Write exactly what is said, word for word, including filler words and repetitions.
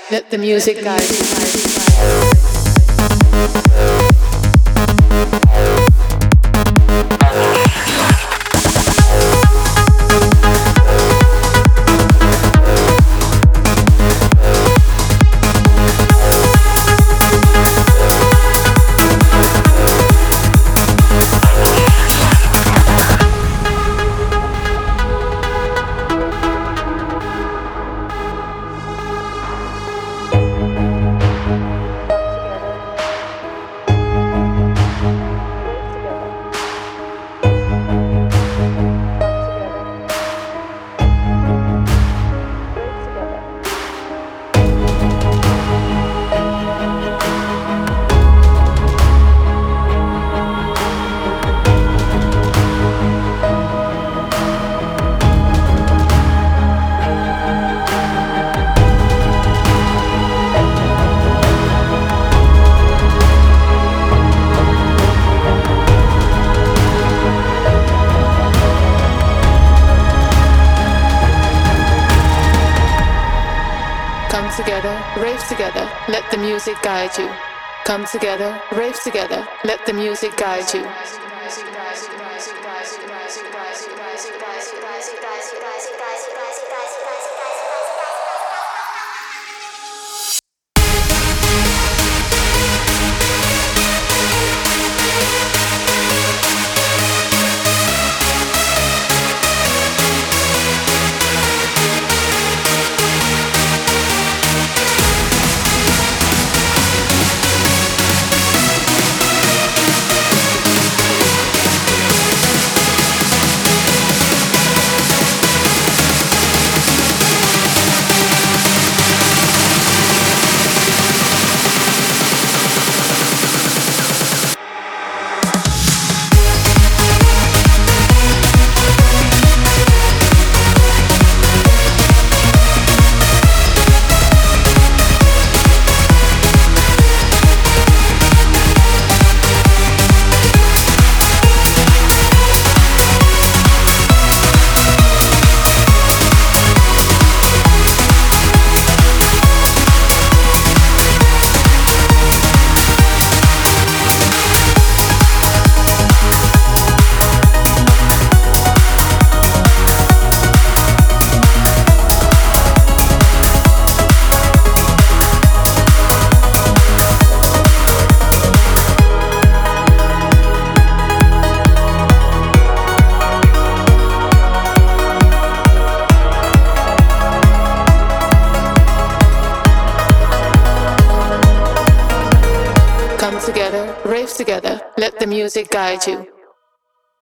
Let the music guide you. Come together, rave together, let the music guide you. Come together, rave together, let the music guide you. Come together, rave together, let the music guide you.